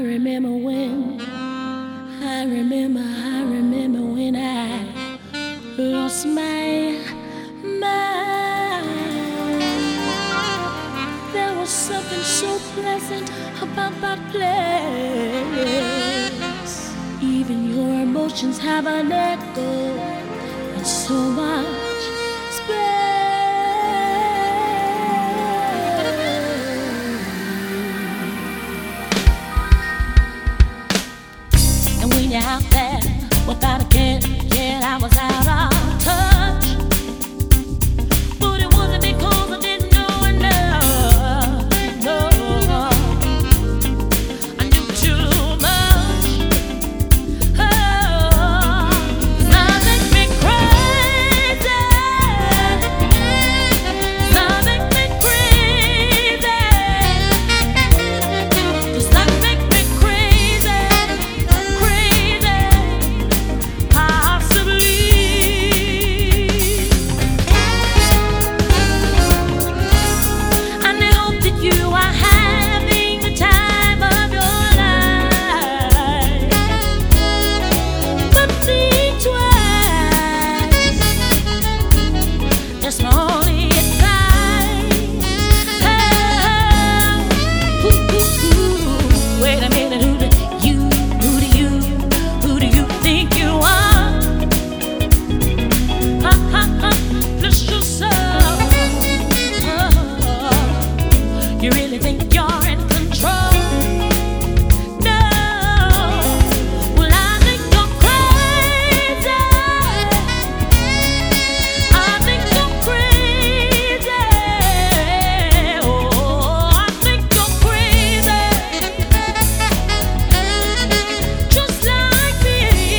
I remember when I lost my mind. There was something so pleasant about that place. Even your emotions have an echo and so much space. And when you're out there without a care, I was out of touch. But it wasn't because I didn't know enough. No, I knew too much. Oh, love makes me crazy. Love makes me crazy. 'Cause love makes me crazy, crazy. Possibly. And I hope that you are having the time of your life. But think twice. That's my only advice. Oh, wait a minute, who do you think you are? Bless your soul. You really think you're in control? No. Well, I think you're crazy. I think you're crazy. Oh, I think you're crazy. Just like me.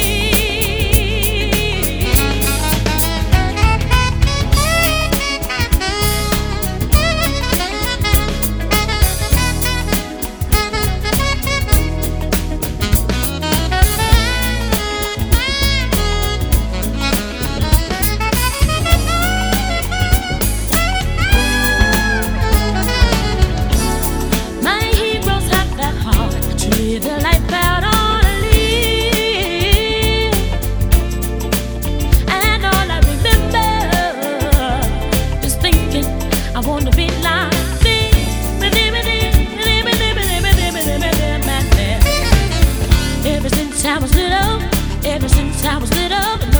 My heroes have the heart to live their life out on a leaf. And all I remember is thinking I want to be like me. Ever since I was little,